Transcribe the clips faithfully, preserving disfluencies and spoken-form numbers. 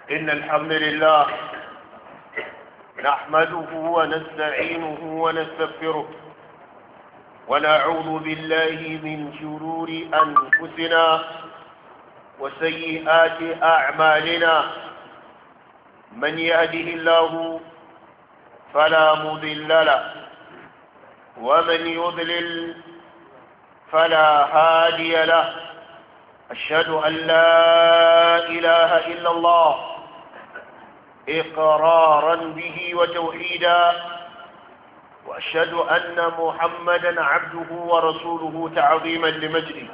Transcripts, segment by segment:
إن الحمد لله نحمده ونستعينه ونستغفره ونعوذ بالله من شرور أنفسنا وسيئات أعمالنا. من يهده الله فلا مضل له ومن يضلل فلا هادي له. أشهد أن لا إله إلا الله إقرارا به وتوحيدا، وأشهد أن محمدا عبده ورسوله تعظيما لمجده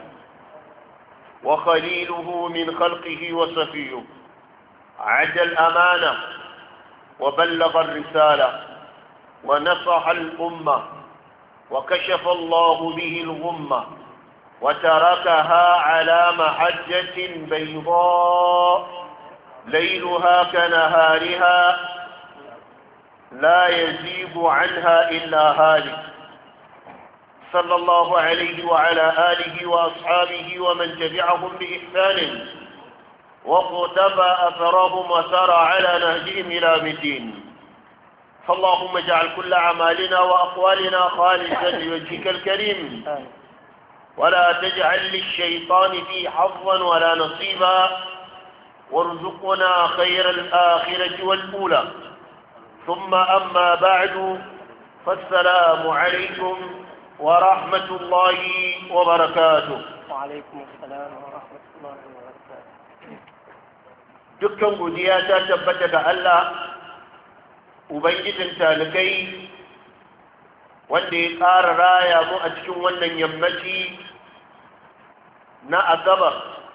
وخليله من خلقه وصفيه. عد الأمانة وبلغ الرسالة ونصح الأمة وكشف الله به الغمة وتركها على محجة بيضاء ليلها كنهارها لا يزيغ عنها إلا هالك. صلى الله عليه وعلى آله وأصحابه ومن تبعهم بإحسان وقتفى أثرهم وسار على نهجهم إلى الدين. فاللهم اجعل كل أعمالنا وأقوالنا خالصا لوجهك الكريم، ولا تجعل للشيطان فيه حظا ولا نصيبا، وارزقنا خير الآخرة والأولى. ثم أما بعد، فالسلام عليكم ورحمة الله وبركاته. وعليكم السلام ورحمة الله وبركاته. dukkan godiya ta tabbata ga Allah ubangijin talikai wanda ya ƙara raya mu a cikin wannan yammaci na asabar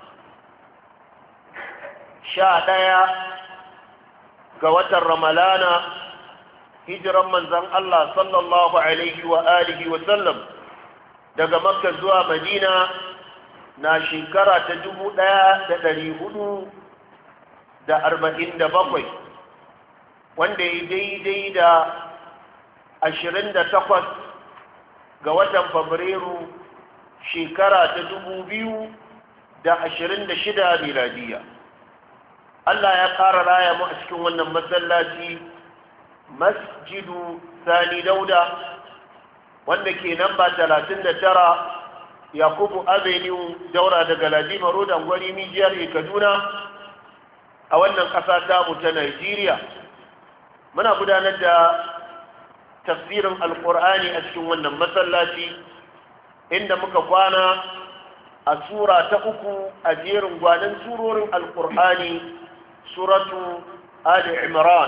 sha ɗaya ga watan ramalana, hijiran manzan Allah sallallahu alaihi wa alihi wa sallam daga makka zuwa madina na shekara ta dubu ɗaya da ɗari hudu da arba'in da bakwai, wanda ya daidai da ashirin da takwas ga watan fabrairu shekara ta dubu biyu da ashirin da shida miladiya. Allah ya ƙara raya mu a cikin wannan masallaci masjidu Sani Dauda, wanda ke namba talatin da tara Yakubu Avenue daura daga Ladima Road Angwari Mijiyar Kaduna a wannan ƙasa tamu ta Najeriya. Muna gudanar da tafsirin Alƙur'ani a cikin wannan masallaci, inda muka kwana a sura ta uku a jerin gwanin surorin Alƙur'ani, suratu Ali Imran.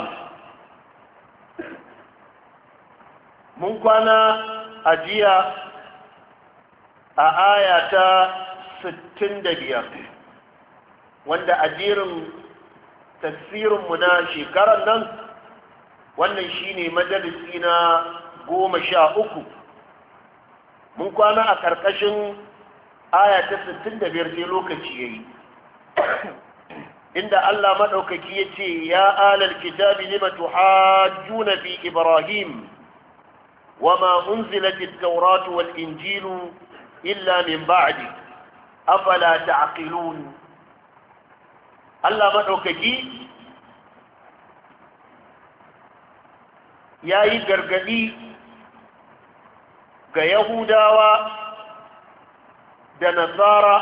Mun kwana a jiya a aya ta sittin da biyar, wanda a jerin tafsirinmu na shekarar nan wannan shine majalisi na goma sha uku. Mun kwana a ƙarƙashin aya ta sittin da biyar sai lokaci ya yi, inda Allah maɗaukaki ya ce, ya alal kitabi lima tuhajjuna fi Ibrahim wa ma unzilat at-tauratu wal injilu illa min ba'di afala ta'qilun. Allah maɗaukaki ya yi gargaɗi ga Yahudawa da Nasara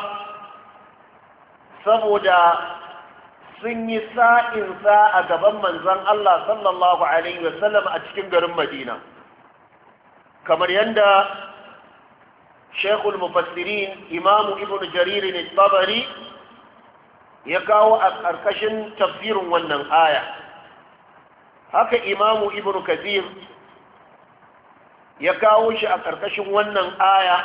saboda sun yi sa'insa a gaban manzon Allah sallallahu Alaihi wasallam a cikin garin Madina, kamar yadda Sheikhul Mufassirin Imamu Ibn Jaririn al-Tabari ya kawo a ƙarƙashin tafsirin wannan aya. Haka Imamu Ibn Kathir ya kawo shi a ƙarƙashin wannan aya.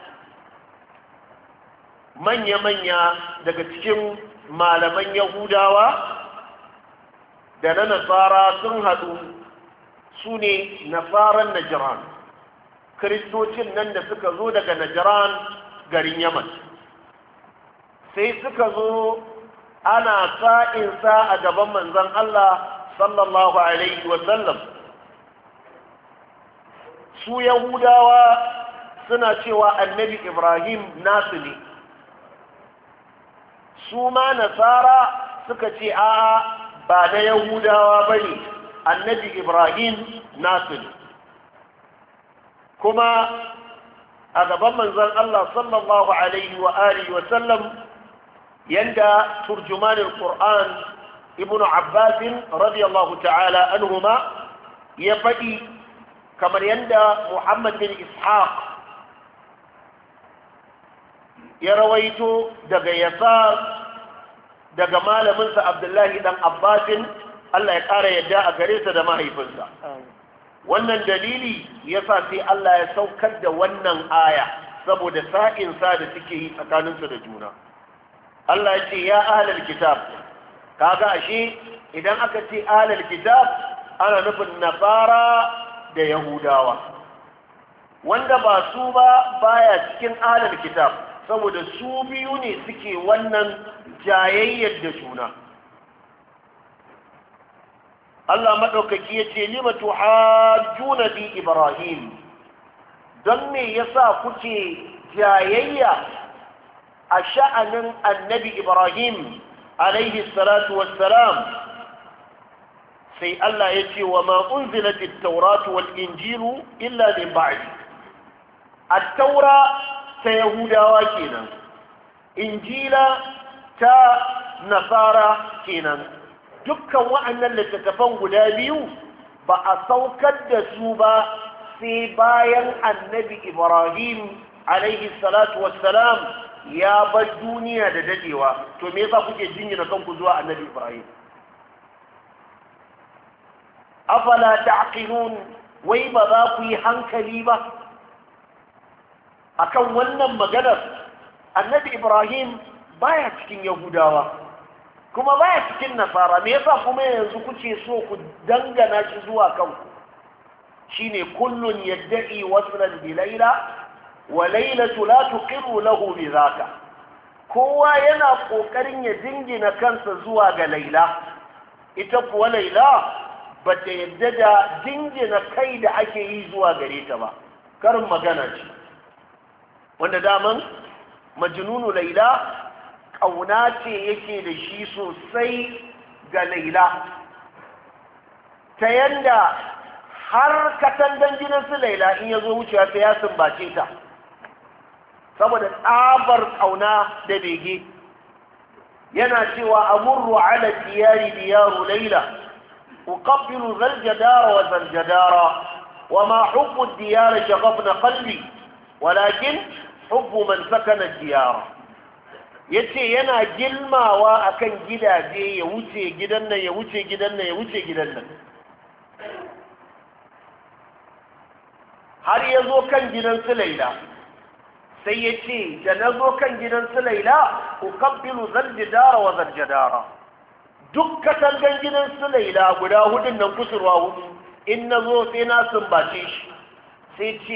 Manya-manya daga cikin malaman Yahudawa da na Nasara sun haɗu, su ne Nasaran Najran, Kiristocin nan da suka zo daga Najran garin Yaman. Sai suka zo ana sa'insa a gaban manzon Allah sallallahu Alaihi wasallam. Su Yahudawa suna cewa annabi Ibrahim nasu ne, su ma Nasara suka ce a'a ba na yahudawa ba ne, annabi ibrahim nasu ne. kuma a gaban manzon Allah sallallahu alaihi wa alihi wa sallam yanda turjumanin Qur'an ibn Abbas radiyallahu ta'ala anhuma ya faɗi, kamar yanda Muhammad bin Ishaq ya rawaito daga Yasar daga malaminsa Abdullahi dan Abbasin, Allah ya ƙara yadda a gare sa da mahaifinsa. Wannan dalili yasa sai Allah ya saukar da wannan aya saboda sa'insa da suke yi tsakaninsu da juna. Allah ya ce ya ahlal kitab, kaga ashe idan aka ce ahlal kitab ana nufin nasara da yahudawa, wanda ba su ba baya cikin ahlal kitab, saboda su biyu ne suke wannan jayayyar da juna. Allah maɗaukaki ya ce lima tuhajjuna bi Ibrahim, don me yasa kuke jayayya a sha'anin annabi Ibrahim alaihi salatu wassalam? Sai Allah ya ce wa ma unzilat at-tauratu wal injilu illa min ba'di. At-taura ta yahudawa kenan, injila ta nasara kenan. Dukkan wa'annan littattafan guda biyu ba a saukar da su ba sai bayan annabi Ibrahim alaihi salatu wassalam ya bar duniya da dadewa. To me yasa kuke jingina kanku zuwa annabi Ibrahim? Afala ta'qilun, wai ba za ku yi hankali ba akan wannan maganar? Annabi Ibrahim baya cikin yahudawa kuma baya cikin nasara, me yasa kuma yanzu kuke so ku dangana shi zuwa kanku? Shine kullun yadda'i waslan bi layla wa laylatu la tuqiru lahu bi zaka. Kowa yana kokarin ya dingina kansa zuwa ga Laila, ita kuwa Laila bata yadda da dingina kai da ake yi zuwa gare ta ba. Karin magana ce wanda daman majnunu Laila ƙauna ce yake da shi sosai ga Laila, ta yanda har katangan gidan su Laila in ya zo wucewa ta ya sumbace ta saboda tsabar ƙauna da bege. Yana cewa amurru ala diyari diyaru Laila uqabbilu zal jadara wa zal jadara wa ma hubbu diyara shaghafna qalbi walakin hubbu man sakana diyara. Yace yana gilmawa akan gidaje, ya wuce gidan nan ya wuce gidan nan ya wuce gidan nan, har ya zo kan gidan su Laila. Sai ya ce da na zo kan gidan su Laila ukabbilu zaljidara wa zaljadara, duk katangan gidan su Laila guda hudun nan kusurwa hudu in na zo sai na sumbace shi. Sai ce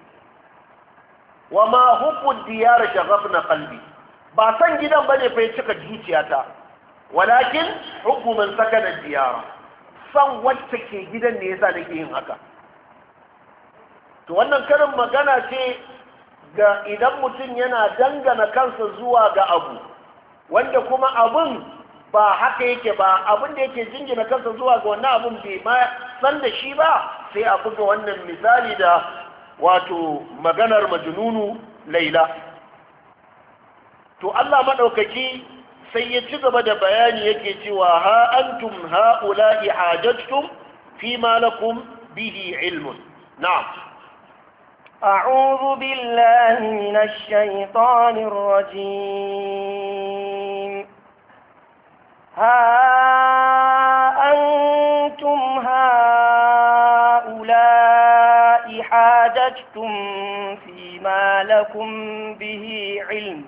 wa ma hubbu diyara shaghafna qalbi, ba san gidan bane fa ya cika zuciyata, walakin hubbu man sakana diyara, san wacce ke gidan ne yasa nake yin haka. To wannan karin magana ce ga idan mutum yana dangana kansa zuwa ga abu wanda kuma abun ba haka yake ba, abin da yake jingina kansa zuwa ga wannan abun bai ma san da shi ba, sai a buga wannan misali da wato maganar majnunu Laila. To Allah maɗaukaki sai ya ci gaba da bayani yake cewa ha antum ha'ula'i hajajtum fi ma lakum bihi ilmun. Na'am. أعوذ بالله من الشيطان الرجيم. ها أنتم هؤلاء حاججتم فيما لكم به علم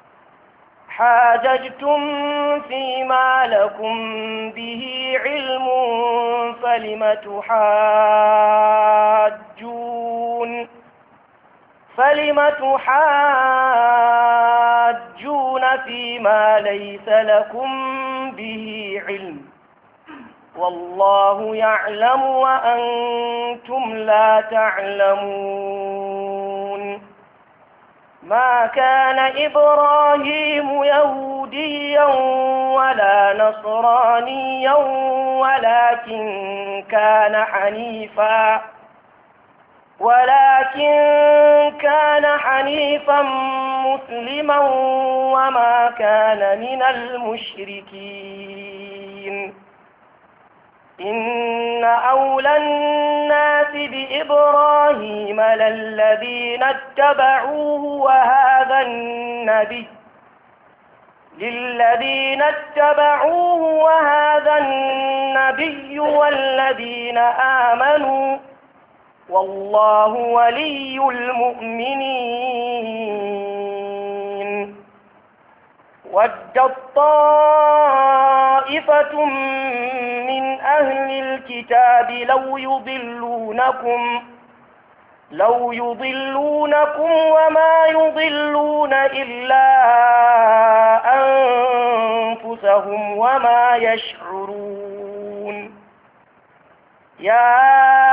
حاججتم فيما لكم به علم فلم تحاجون فلم تحاجون فيما ليس لكم به علم والله يعلم وأنتم لا تعلمون. ما كان إبراهيم يهوديا ولا نصرانيا ولكن كان حنيفا ولكن كان حنيفا مسلما وما كان من المشركين إن أولى الناس بإبراهيم للذين اتبعوه وهذا النبي للذين اتبعوه وهذا النبي والذين آمنوا والله ولي المؤمنين ودت طائفة من أهل الكتاب لو يضلونكم لو يضلونكم وما يضلون إلا أنفسهم وما يشعرون يا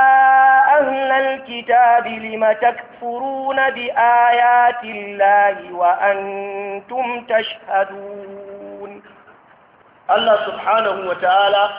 أهل الكتاب لم تكفرون بآيات الله وأنتم تشهدون الله سبحانه وتعالى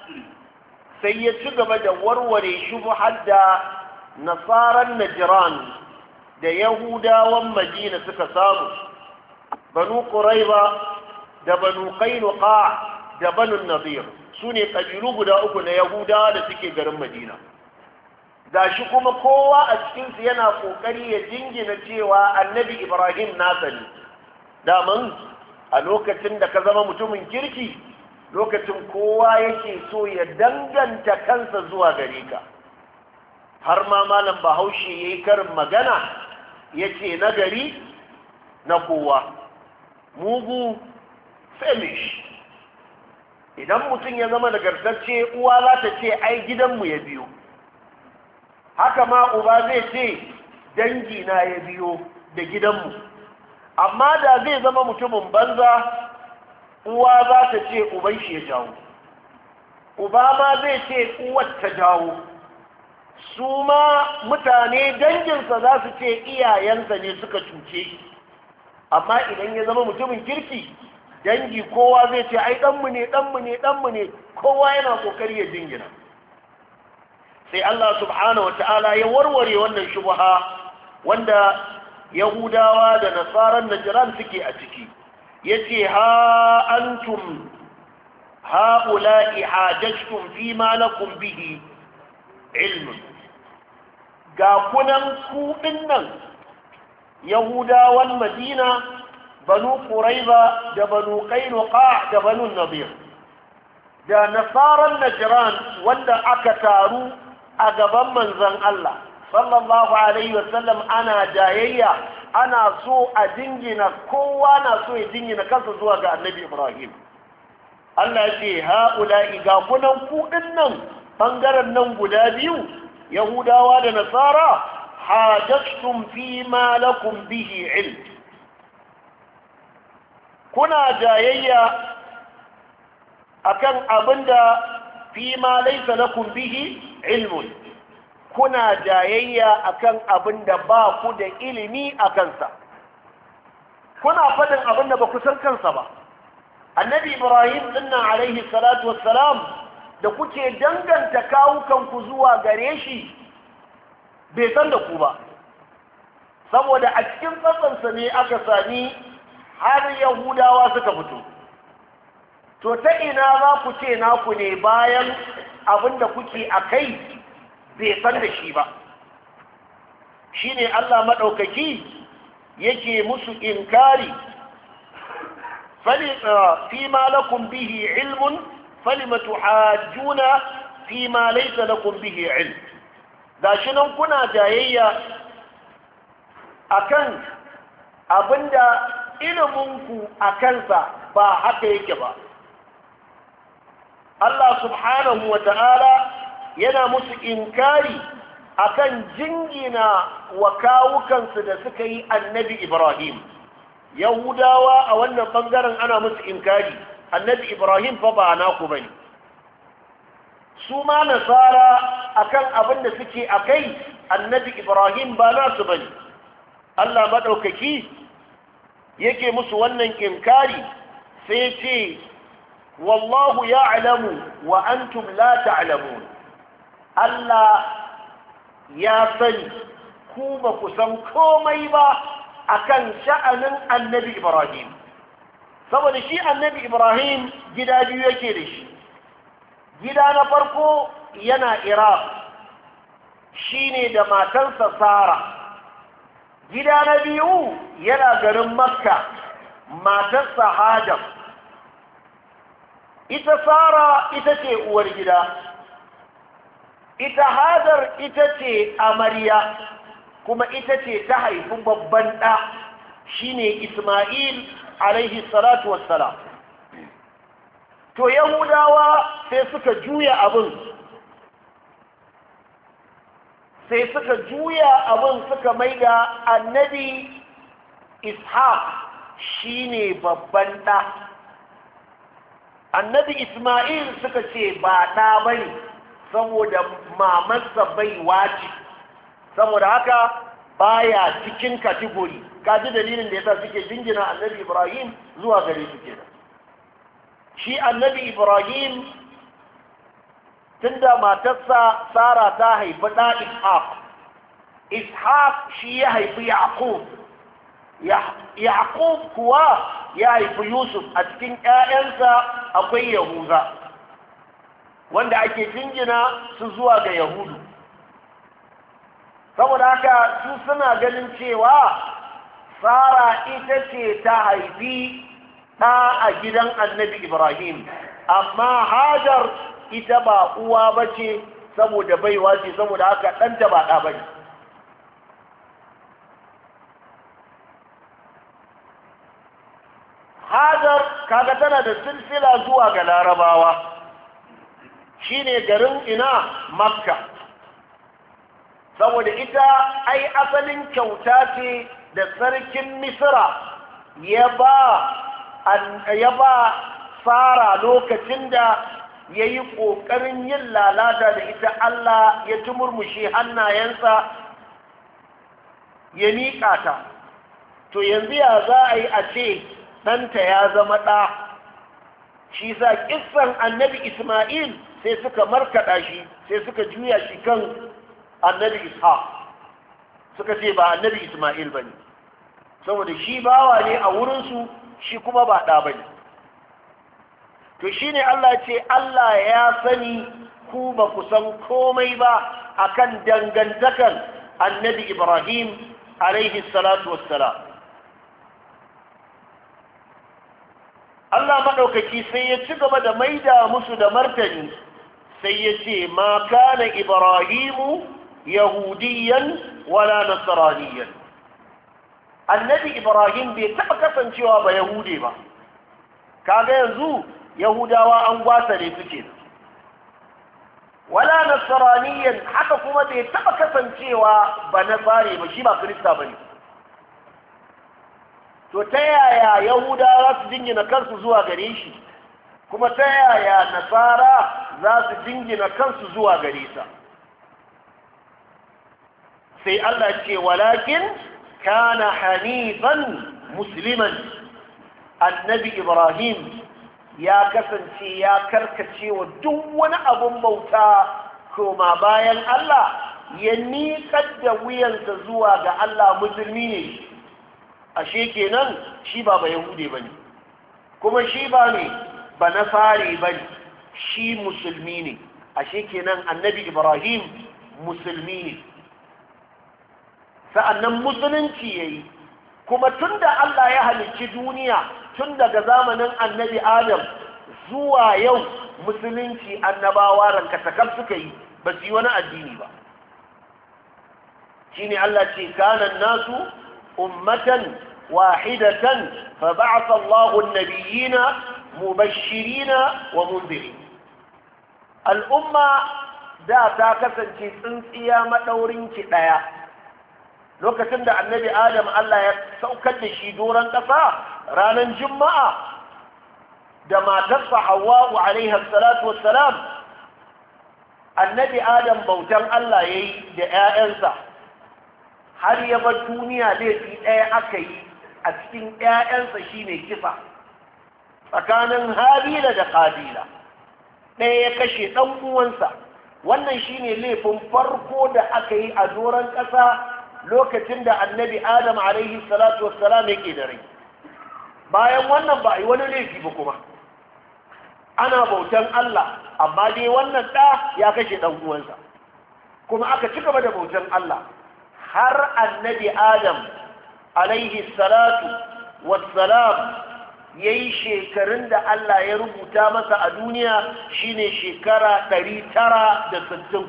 سيتشغب جور وريشب حتى نصارى النجران دا يهودا ومدينة سكسام بنو قريظة دا بنو قينقاع دا بنو النضير سوني قبيلو دا أكو يهودا دا سكي قرم مدينة gashi kuma kowa a cikinsu yana kokari ya jingina cewa annabi Ibrahim nasa ne daman a lokacin da ka zama mutumin kirki lokacin kowa yake so ya danganta kansa zuwa gare ka har ma malam Bahaushe yayi karin magana yace nagari na kowa mugu femish idan mutum ya zama nagartacce uwa za ta ce ai gidanmu ya biyo haka ma uba zai ce dangi na ya biyo da gidanmu amma da zai zama mutumin banza uwa za ta ce uban shi ya jawo uba ma zai ce uwar ta jawo su ma mutane danginsa za su ce iyayensa ne suka cuce shi amma idan ya zama mutumin kirki dangi kowa zai ce ai ɗanmu ne ɗanmu ne ɗanmu ne kowa yana ƙoƙari ya jingina sai Allah subhanahu wata'ala ya warware wannan shubha wanda yahudawa da nasaran najran suke a ciki yace ha antum haula'i hajajtum fi ma lakum bihi ilm ga kunan ku dinnan yahudawan madina banu quraiba da banu qainuqa da banu nadir da nasaran najran wanda aka taru a gaban manzon Allah sallallahu alaihi wasallam ana jayayya ana so a dingina kowa na so ya dingina kansa zuwa ga annabi Ibrahim Allah ya ce haula'i ga kunan ku dinnan bangaren nan guda biyu yahudawa da nasara hajjatum fi ma lakum bihi ilm kuna jayayya akan abinda fi ma laysa lakum bihi ilmun kuna jayayya akan abinda ba ku da ilimi akan sa kuna fadin abinda ba ku san kansa ba annabi Ibrahim dinnan alaihi salatu wassalam da kuke danganta kawukanku zuwa gare shi bai san da ku ba saboda a cikin tsatsansa ne aka sami har yahudawa suka fito to ta ina za ku ce naku ne bayan abin da kuke a kai bai san da shi ba shi ne Allah maɗaukaki yake musu inkari fi ma lakum bihi ilmun falima tuhajjuna fi ma laysa lakum bihi ilm gashi nan kuna jayayya akan abinda iliminku a kansa ba haka yake ba Allah subhanahu wa ta'ala yana musu inkari akan jingina wa kawukansu da suka yi annabi Ibrahim Yahudawa a wannan bangaren ana musu inkari annabi Ibrahim fa ba naku bane su ma nasara akan abin da suke akai annabi Ibrahim ba nasu bane Allah maɗaukaki yake musu wannan inkari sai ce wallahu ya'lamu wa antum la ta'lamun. Allah ya sani ku ba ku san komai ba akan sha'anin annabi Ibrahim, saboda shi annabi Ibrahim gida biyu yake da shi. Gida na farko yana Iraq, shine da matansa Sara. Gida na biyu yana garin Makka, matarsa Hajar. Ita Sara ita ce uwar gida, ita Hajar ita ce amarya, kuma ita ce ta haifi babban ɗa shine Isma'il alaihi salatu wassalam. To Yahudawa sai suka juya abin sai suka juya abin suka maida annabi Ishaq shine babban ɗa, annabi Isma'il suka ce ba ɗa bane saboda mamansa bai wace, saboda haka baya cikin kategori. Kaji dalilin da yasa suke jingina annabi Ibrahim zuwa gare su kenan. Shi annabi Ibrahim tunda matarsa Sara ta haifi ɗa Ishaq, Ishaq shi ya haifi Yaqub, Yaqub kuwa ya haifi Yusuf. A cikin ƴaƴansa akwai Yahuza wanda ake jingina su zuwa ga Yahudu. Saboda haka su suna ganin cewa Sara ita ce ta haifi ɗa a gidan annabi Ibrahim, amma Hajar ita ba uwa ba ce saboda baiwa ce, saboda haka ɗanta ba ɗa ba ne. Hajar kaga tana da silsila zuwa ga Larabawa, shine garin ina Makka, saboda ita ai asalin kyauta ce da sarkin Misra ya ba ya ba Sara lokacin da ya yi ƙoƙarin yin lalata da ita. Allah ya tumurmushe hannayensa ya miƙa ta. To yanzu ya za a yi a ce ɗanta ya zama ɗa? Shi sa ƙissan annabi Isma'il sai suka markaɗa shi, sai suka juya shi kan annabi Ishaq, suka ce ba annabi Isma'il ba ne, saboda shi bawa ne a wurinsu, shi kuma ba ɗa ba ne. To shi ne Allah ce Allah ya sani ku ba ku san komai ba akan dangantakan annabi Ibrahim alaihi salatu wassalam. Allah maɗaukaki sai ya ci gaba da maida musu da martani, sai ya ce ma kana Ibrahimu yahudiyan wala nasraniyan. Annabi Ibrahim bai taɓa kasancewa ba Yahude ba. Kaga yanzu Yahudawa an gwasa ne suke, wala nasraniyan, haka kuma bai taɓa kasancewa ba nasare ba, shi ba Kirista ba ne. To ta yaya Yahudawa su jingina kansu zuwa gare shi, kuma ta yaya Nasara za su jingina kansu zuwa gare sa? Sai Allah ce walakin kana hanifan musliman. Annabi Ibrahim ya kasance ya karkace wa duk wani abun bauta koma bayan Allah, ya miƙar da wuyansa zuwa ga Allah, musulmi ne. Ashe kenan shi ba ba Yahude bane, kuma shi ba ne ba Nasare bane, shi musulmi ne. Ashe kenan annabi Ibrahim musulmi ne. Sa'annan musulunci yayi, kuma tunda Allah ya halicci duniya tun daga zamanin annabi Adam zuwa yau, musulunci annabawa rankatakar suka yi, ba su yi wani addini ba. Shine Allah ce kana nasu ummatan wahidatan fa ba'atha Allahu an-nabiyina mubashshirina wa munzirin. Al'umma da ta kasance tsintsiya madaurin ki daya. Lokacin da annabi Adam Allah ya saukar da shi doron ƙasa ranar Juma'a da matarsa Hawwa'u alaiha salatu wassalam, annabi Adam bautan Allah yayi da ƴaƴansa har ya bar duniya laifi ɗaya aka yi a cikin ƴaƴansa shine kisa tsakanin habila da kabila. ɗaya ya kashe ɗan uwansa. wannan shine laifin farko da aka yi a doron ƙasa lokacin da annabi adam alaihi salatu wassalam yake da rai. bayan wannan ba a yi wani laifi ba kuma ana bautan Allah, amma dai wannan ɗa ya kashe ɗan uwansa kuma aka ci gaba da bautan Allah har annabi adam alaihi salatu wassalam ya yi shekarun da Allah ya rubuta masa a duniya shine shekara ɗari tara da sittin.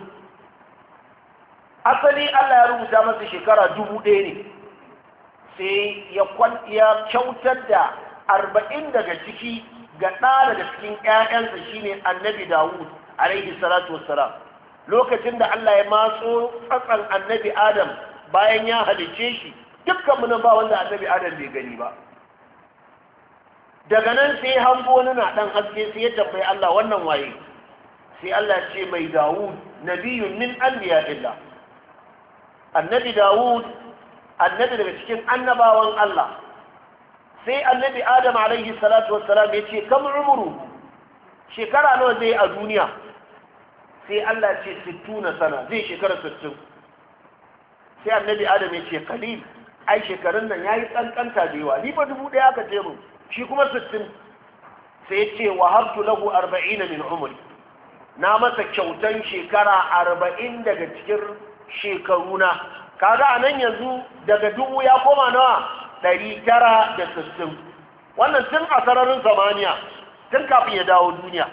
asali Allah ya rubuta masa shekara dubu ɗaya ne, sai ya kyautar da arba'in daga ciki ga ɗa daga cikin ƴaƴansa shine annabi Dawud alaihi salatu wassalam. lokacin da Allah ya matso tsatsan annabi Adam bayan ya halicce shi, dukkan mu ba wanda annabi Adam bai gani ba. daga nan sai hango na dan haske sai ya tambayi Allah wannan waye, sai Allah ce mai Dawud nabiyun min anbiya'illah. annabi Dawud annabi daga cikin annabawan Allah. sai annabi Adam alaihi salatu wassalam ya ce kam umru, shekara nawa zai a duniya? sai Allah ce sittuna sana, zai shekara sittin. sai annabi Adam ya ce qalil, ai shekarun nan yayi kankanta da yawa, ni fa dubu daya aka ce mu, shi kuma sittin. sai ya ce wahabtu lahu arba'in min umri, na masa kyautan shekara arba'in daga cikin shekaruna. kaga anan yanzu daga dubu ya koma nawa? ɗari tara da sittin. wannan tun a sararin samaniya, tun kafin ya dawo duniya.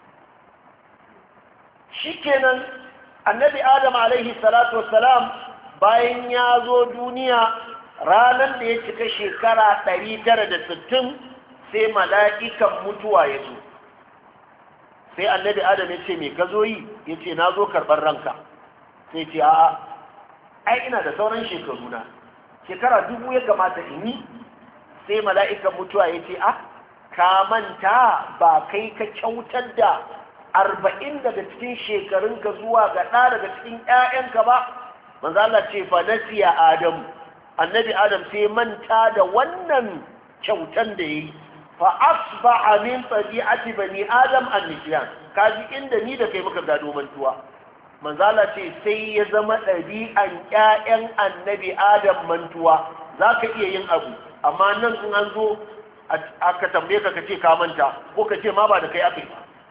shikenan annabi Adam alaihi salatu wassalam bayan ya zo duniya ranar da ya cika shekara ɗari tara da sittin sai mala'ikan mutuwa ya zo. sai annabi Adam ya ce me ka zo yi? ya ce na zo karɓar ranka. sai ce a'a, ai ina da sauran shekaru na, shekara dubu ya kamata in yi. sai mala'ikan mutuwa ya ce ah, ka manta ba kai ka kyautar da arba'in daga cikin shekarunka zuwa ga ɗa daga cikin ‘ya'yanka ba? manzo Allah ce fa nasiya Adam, annabi Adam sai manta da wannan kyautan da yi. fa asbaha min tabi'ati bani Adam an-nisyan, kaji inda ni da kai muka gado mantuwa. manzo Allah ce sai ya zama ɗabi'an ƴaƴan annabi Adam mantuwa. zaka iya yin abu amma nan in an zo aka tambaye ka kace ka manta, ko kace ma ba da kai aka yi.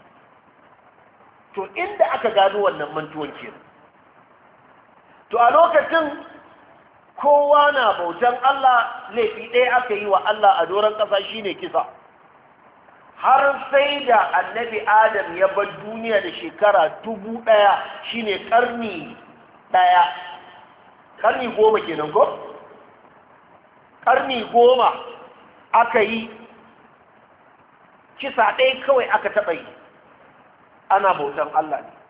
to inda aka gano wannan mantuwan kenan. to a lokacin kowa na bautan Allah, laifi ɗaya aka yi wa Allah a doron ƙasa shine kisa. har sai da annabi Adam ya bar duniya da shekara dubu ɗaya, shine ƙarni ɗaya. ƙarni goma kenan ko? ƙarni goma aka yi kisa ɗaya kawai aka taɓa yi, ana bautan Allah ne.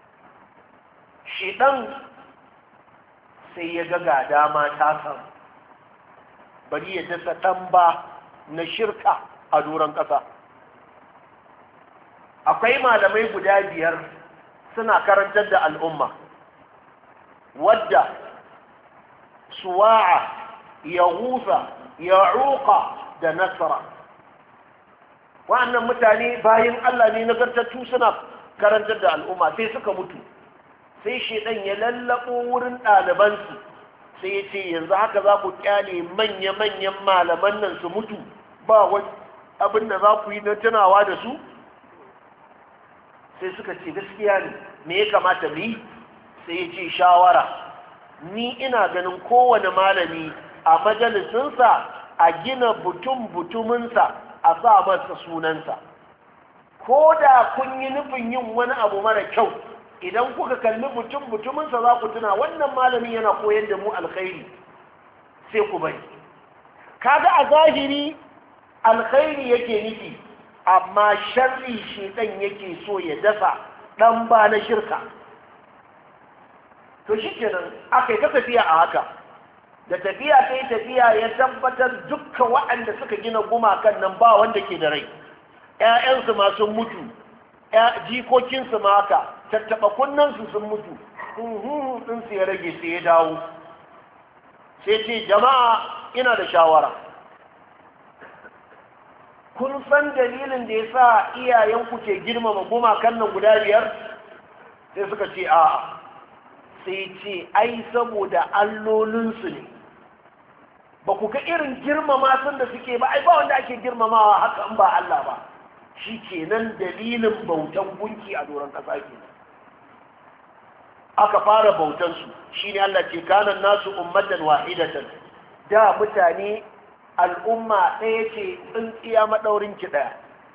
Shiɗan sai ya ga dama ta samu, bari ya dasa ɗan ba na shirka a doron ƙasa. akwai malamai guda biyar suna karantar da al'umma, wadda suwa'a, yahusa, ya'uqa da nasara. wa'annan mutane bayan Allah ne nagartattu suna karantar da al'umma, sai suka mutu. sai shedan ya lallabo wurin ɗalibansu sai ya ce yanzu haka za ku kyale manya-manyan malaman nan su mutu ba wani abin da za ku yi na tunawa da su? sai suka ce gaskiya ne, me ya kamata mu yi? sai ya ce shawara, ni ina ganin kowane malami a majalisinsa a gina butun-butuminsa a sa masa sunansa. ko da kun yi nufin yin wani abu mara kyau, idan kuka kalli butun-butuminsa za ku tuna wannan malamin yana koyar da mu alkhairi, sai ku bari. kaga a zahiri alkhairi yake nufi, amma sharri shedan yake so ya dasa dan ba na shirka. to shikenan aka yi ta tafiya a haka, da tafiya ta yi tafiya ya tabbatar dukkan waɗanda suka gina gumakan nan ba wanda ke da rai. ‘ya'yansu ma sun mutu, jikokinsu ma haka, tattaɓa kunnansu sun mutu, ɗinsu ya rage sai ya dawo. sai ce jama'a ina da shawara, kun san dalilin da ya sa iyayenku ke girmama gumakan nan guda biyar? Sai suka ce a'a. Sai ce ai saboda allolinsu ne, ba ku ga irin girmama sun da suke ba, ai ba wanda ake girmamawa haka in ba Allah ba. Shi kenan dalilin bautan gunki a doron ƙasa kenan aka fara bautansu. Shi ne Allah ce kanan nasu ummatan wahidatan, da mutane al'umma ɗaya ce tsintsiya maɗaurin ki ɗaya.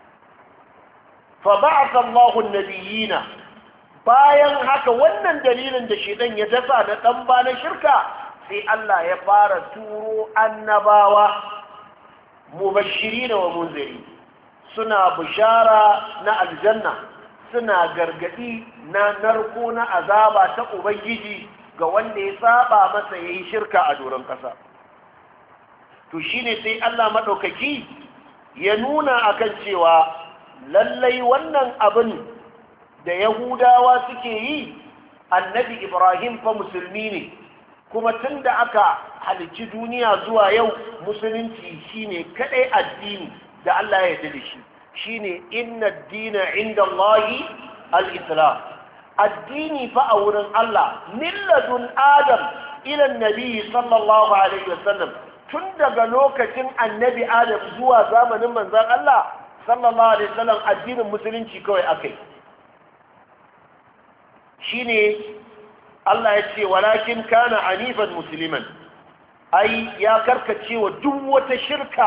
Fa ba'atha Allahu an-nabiyina, bayan haka wannan dalilin da shedan ya dasa na ɗan ba na shirka, sai Allah ya fara turo annabawa mubashirina wa munziri, suna bishara na aljanna, suna gargadi na narko na azaba ta ubangiji ga wanda ya saba masa yayi shirka a doron ƙasa. To shine sai Allah maɗaukaki ya nuna akan cewa lallai wannan abin da Yahudawa suke yi, annabi Ibrahim fa musulmi ne, kuma tun da aka halicci duniya zuwa yau musulunci shine kadai addini da Allah ya yarda da shi. Shine inna ad-dina inda Allahi al-islam. Addini fa a wurin Allah milladun Adam ila Nabi sallallahu alaihi wasallam, tun daga lokacin annabi Adam zuwa zamanin manzon Allah sallallahu alaihi wasallam addinin musulunci kawai akai. Shine Allah ya ce walakin kana anifan musliman, ai ya karkace wa duk wata shirka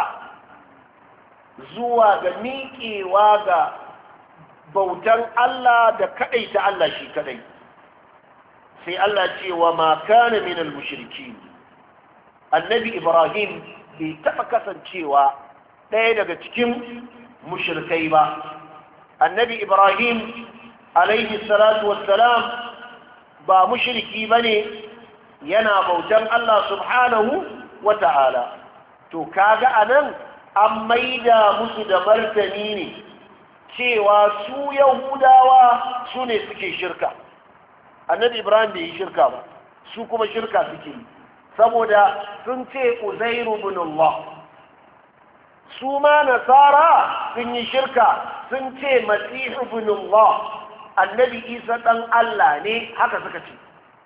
zuwa ga miƙewa ga bautan Allah da kaɗaita Allah shi kaɗai. Sai Allah ce wa ma kana min al-mushriki, annabi Ibrahim bai taɓa kasancewa ɗaya daga cikin mushrikai ba. Annabi Ibrahim alaihi salatu wassalam ba mushriki bane, yana bautan Allah subhanahu wa ta'ala. To kaga anan an maida musu da martani ne cewa su Yahudawa su ne suke shirka. Annabi Ibrahim bai yi shirka ba, su kuma shirka suke yi, saboda sun ce Uzairu ibn Allah. Su ma Nasara sun yi shirka, sun ce Masihu ibn Allah, Annabi Isa ɗan Allah ne, haka suka ce.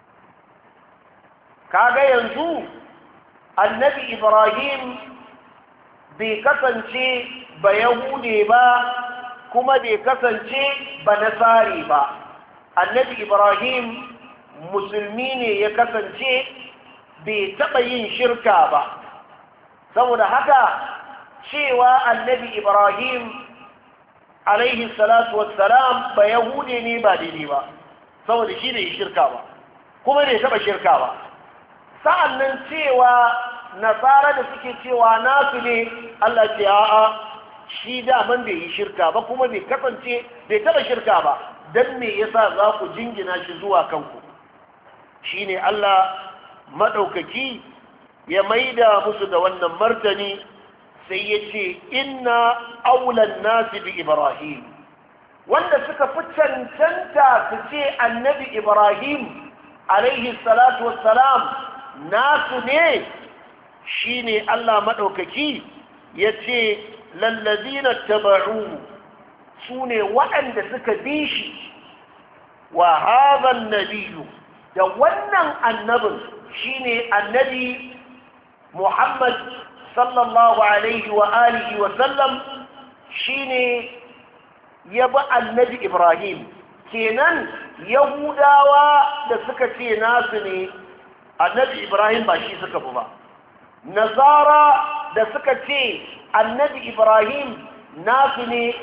Kaga yanzu Annabi Ibrahim bai kasance ba Yahude ba, kuma bai kasance ba Nasari ba. Annabi Ibrahim musulmi ne ya kasance, bai taɓa yin shirka ba. Saboda haka cewa Annabi Ibrahim alaihi salatu wassalam ba Yahude ne ba daidai ba, saboda shi bai yi shirka ba, kuma bai taɓa shirka ba. Sa'an nan cewa Nasara da suke cewa nasu ne, Allah ce a'a, shi daman bai yi shirka ba, kuma bai kasance bai taɓa shirka ba. Dan me yasa za ku jingina shi zuwa kanku? Shine Allah maɗaukaki ya maida musu da wannan martani, sai ya ce inna aulan nasi bi Ibrahim, wanda suka fi cancanta su ce annabi Ibrahim alaihi salatu wassalam nasu ne, shine Allah maɗaukaki ya ce lallazina taba'u, su ne waɗanda suka bi shi, wa hazan nabiyu, da wannan annabin shine annabi Muhammad sallallahu alaihi wa alihi wa sallam, shine ya bi annabi Ibrahim. Kenan Yahudawa da suka ce nasu ne, annabi Ibrahim ba shi suka bi ba. Nasara da suka ce annabi Ibrahim nasu ne,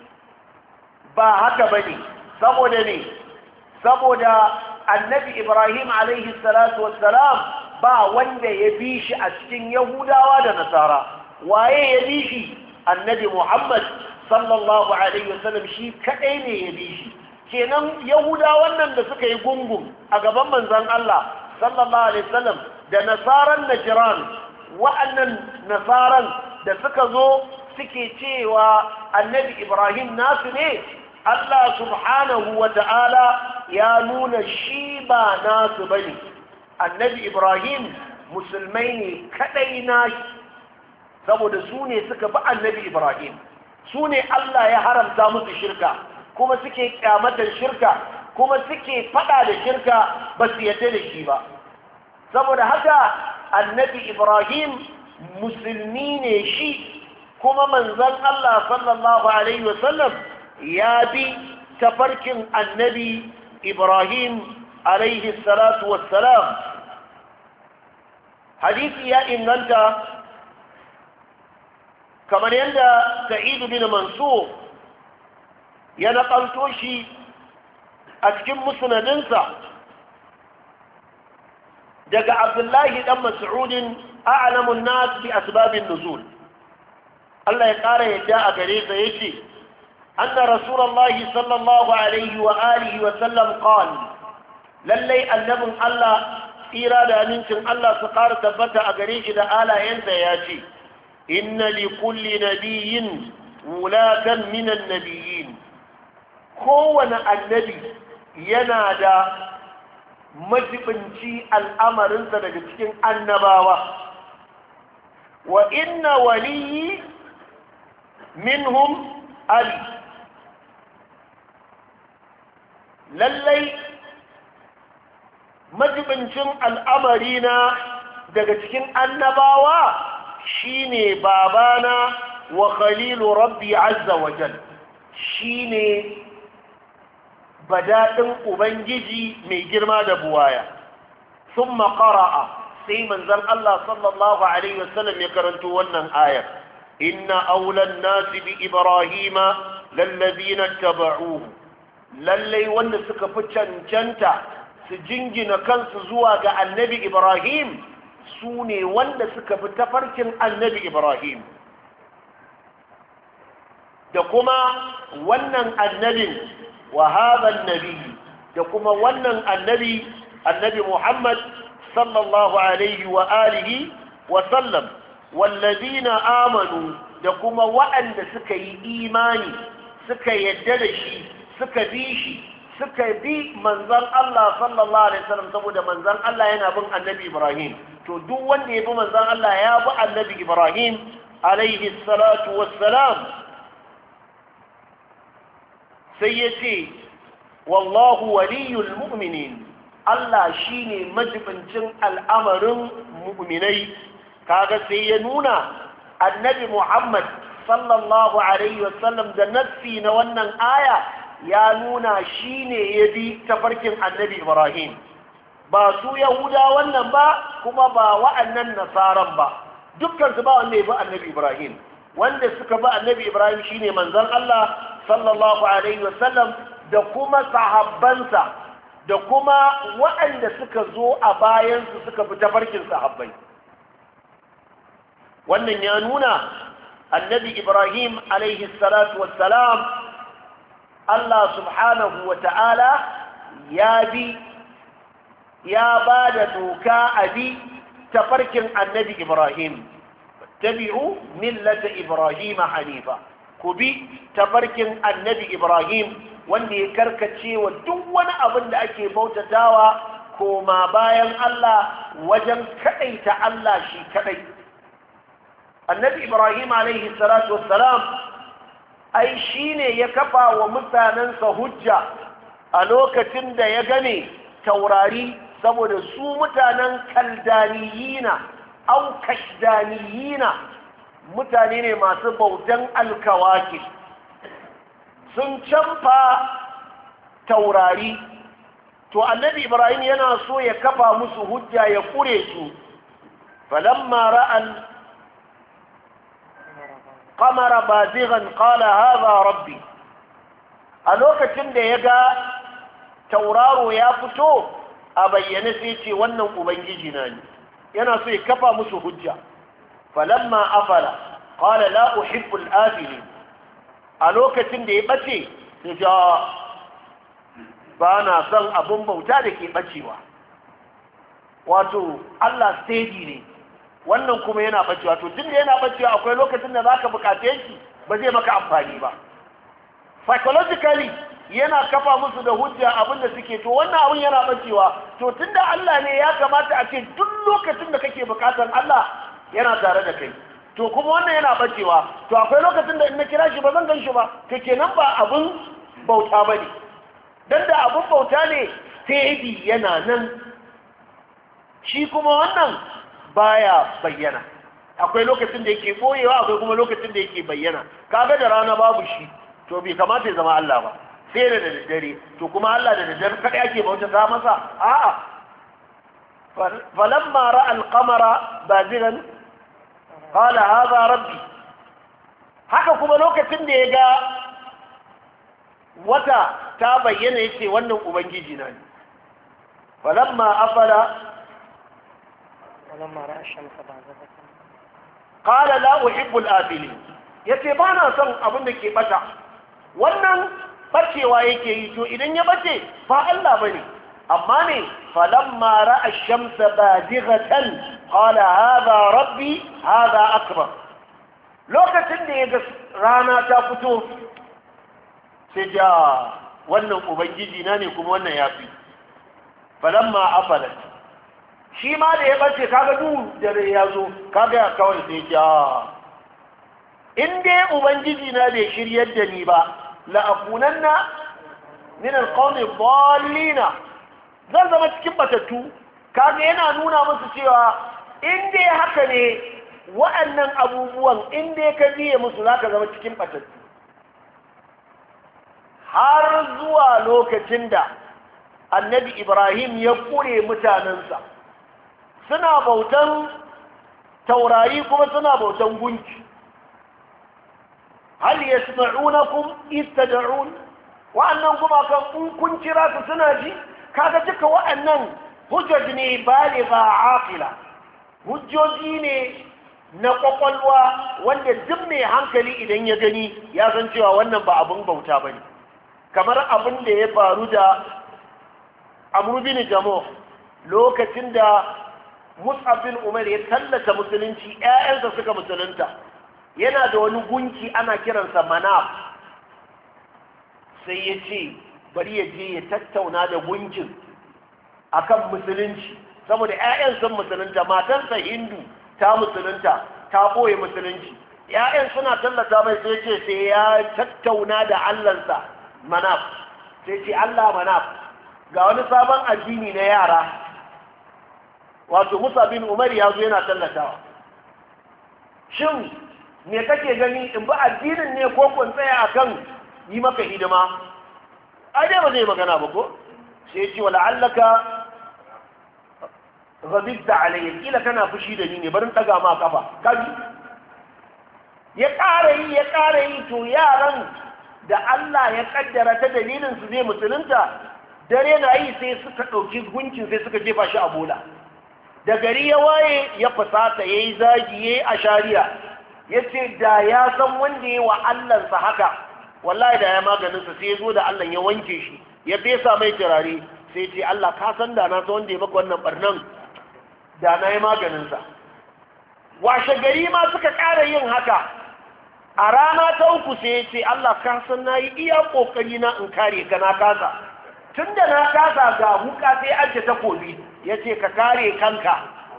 ba haka ba ne. Saboda ne, saboda annabi Ibrahim alaihi salatu wassalam ba wanda ya bi shi a cikin Yahudawa da Nasara. Waye ya bi shi? Annabi Muhammad sallallahu alaihi wasallam, shi kadai ne ya bi shi. Kenan Yahudawan nan da suka yi gungun a gaban manzon Allah sallallahu alaihi wasallam da Nasaran Najran, wa'annan Nasaran da suka zo suke cewa annabi Ibrahim nasu ne, Allah subhanahu wa ta'ala ya nuna shi ba nasu bane. Annabi Ibrahim musulmai ne kadai na saboda su ne suka bi annabi Ibrahim, su ne Allah ya haramta musu shirka kuma suke kyamatar shirka kuma suke fada da shirka ba su yadda da shi ba. Saboda haka annabi Ibrahim musulmi ne shi kuma manzon Allah sallallahu alaihi wasallam ya bi tafarkin annabi Ibrahim alaihi salatu wassalam. hadisi ya inganta kamar yadda Sa'id bin Mansur ya naƙalto shi a cikin musnadinsa daga Abdullahi dan Mas'udin a'lamun nas bi asbabin nuzul. Allah ya ƙara yadda a gare sa yace anna rasulullahi sallallahu alaihi wa alihi wa sallam qala lallai annabin Allah tsira da amincin Allah su ƙara tabbata a gare shi da alayensa ya ce inna li kulli nabiyyin wulatan minan nabiyyin, kowane annabi yana da majibinci al'amarinsa daga cikin annabawa, wa inna waliyi minhum ali, lallai majibincin al'amarina daga cikin annabawa shine babana wa khalilu rabbi azza wa jal, shine badaɗin ubangiji mai girma da buwaya. Thumma qara'a, sai manzon Allah sallallahu alaihi wasallam ya karanto wannan ayar, inna aulan nasi bi ibrahima lallazina tabauhu, lallai wanda suka fi cancanta su jingina kansu zuwa ga annabi Ibrahim su ne wanda suka fi tafarkin annabi Ibrahim. Da kuma wannan annabin wa hadha nabi, da kuma wannan annabi annabi Muhammad sallallahu alaihi wa alihi wa sallam, wallazina amanu, da kuma waɗanda suka yi imani suka yadda da shi suka bi shi suka bi manzan Allah sallallahu alaihi wasallam, saboda manzan Allah yana bin annabi Ibrahim, to duk wanda ya bi manzan Allah ya bi annabi Ibrahim alaihi salatu wassalam. Sai ya ce wallahu waliyul mu'minin, Allah shine majibincin al'amarin mu'minai. Kaga sai ya nuna annabi Muhammad sallallahu alaihi wasallam da nassi na wannan aya ya nuna shi ne ya bi tafarkin annabi Ibrahim, ba su Yahuda wannan ba kuma ba wa'annan nasaran ba, dukkansu ba wanda ya bi annabi Ibrahim. Wanda suka bi annabi Ibrahim shine manzon Allah sallallahu alaihi wasallam da kuma sahabbansa da kuma waɗanda suka zo a bayansu suka bi tafarkin sahabbai. Wannan ya nuna annabi Ibrahim alaihi salatu wassalam Allah subhanahu wa ta'ala ya bi ya ba da doka a bi tafarkin annabi Ibrahim, tabi'u millata Ibrahim hanifa, ku bi tafarkin annabi Ibrahim wanda ya karkace wa duk wani abin da ake bautatawa koma bayan Allah wajen kaɗaita Allah shi kaɗai. Annabi Ibrahim alaihi salatu wassalam ai shi ne ya kafa wa mutanensa hujja a lokacin da ya gane taurari, saboda su mutanen kaldaniyina au kashdaniyina mutane ne masu bautan alkawaki, sun canfa taurari. To annabi Ibrahim yana so ya kafa musu hujja ya kure su, falamma ra'al qamara bazighan qala hadha rabbi, a lokacin da ya ga tauraro ya fito a bayyane sai ce wannan ubangiji na ne, yana so ya kafa musu hujja. falamma afala qala la uhibbu al-afilin, a lokacin da ya bace ya ce ba na son abun bauta da ke bacewa, wato Allah steady ne, wannan kuma yana bacewa. To tun da yana bacewa akwai lokacin da za ka bukace shi ba zai maka amfani ba, psychologically yana kafa musu da hujja abin da suke, to wannan abin yana bacewa. To tunda Allah ne, ya kamata a ce duk lokacin da kake bukatar Allah yana tare da kai. To kuma wannan yana bacewa, to akwai lokacin da in na kira shi ba zan gan shi ba, to kenan ba abin bauta ba ne. Dan da abin bauta ne sai yana nan, shi kuma wannan baya bayyana. Akwai lokacin da yake boyewa, akwai kuma lokacin da yake bayyana. Kaga da rana babu shi, to bai kamata ya zama Allah ba, sai da daddare. To kuma Allah da daddare kada yake bauta ta masa? A'a. falamma ra'a al-qamara bazigan qala hadha rabbi. Haka kuma lokacin da ya ga wata ta bayyana yace wannan ubangiji na ne. falamma afala falamma ra'a ash-shamsa bazigan qala la uhibbu al-afilin. yace ba na son abin da ke bata. wannan bacewa yake yi, to idan ya bace fa Allah bane. amma ne falamma ra'a ash-shamsa bazighatan qala hadha rabbi hadha akbar. lokacin da ya ga rana ta fito sai ja wannan ubangiji na ne kuma wannan yafi. falamma afalat, shi ma da ya bace kaga duhu dare ya zo, kaga kawai sai ja in dai ubangiji na bai shiryar da ni ba la akunanna min alqawmi dhallina, zan zama cikin batattu. kaga yana nuna musu cewa in dai haka ne wa'annan abubuwan in dai ka biye musu zaka zama cikin batattu. har zuwa lokacin da annabi Ibrahim ya kure mutanensa suna bautan taurari kuma suna bautan gunki. hal yasma'unakum istad'un, wa'annan kuma kan in kun kira su suna ji. kaga duka wa'annan hujjaj ne baligha aqila, hujjoji ne na kwakwalwa wanda duk mai hankali idan ya gani ya san cewa wannan ba abin bauta bane. kamar abin da ya faru da Amr bin Jamuh lokacin da Mus'ab bin Umar ya tallata musulunci, ƴaƴansa suka musulunta. yana da wani gunki ana kiransa Manaf. sai ya ce bari ya je ya tattauna da gunkin akan musulunci, saboda ƴaƴan sun musulunta, matarsa Hindu ta musulunta, ta boye musulunci. ƴaƴan suna tallata mai, sai ce sai ya tattauna da Allahnsa Manaf. sai ce Allah Manaf, ga wani sabon addini na yara, wato Musa bin Umar ya zo yana tallatawa. shin me kake gani, in ba addinin ne ko kun tsaya akan yi maka hidima? ai dai ba zai magana ba ko. sai ce wala allaka ghadibta alayya, kila kana fushi da ni ne, barin daga ma kafa. kaji ya ƙara yi ya ƙara yi, to yaran da Allah ya kaddara ta dalilin su zai musulunta, dare na yi sai suka ɗauki gunkin sai suka jefa shi a bola. da gari ya waye ya fasata, yayi zagi, yayi ashariya, yace da ya san wanda yayi wa Allahnsa haka wallahi da ya maganin sa. sai ya zo da Allah ya wanke shi, ya fesa mai turare, sai ce Allah ka san da na san wanda ya maka wannan barnan da na yi maganin sa. washe gari ma suka ƙara yin haka. a rana ta uku sai ya ce Allah ka san na yi iya kokari na in kare ka, na kasa. tunda na kasa ga huka sai an ce takobi, yace ka kare kanka.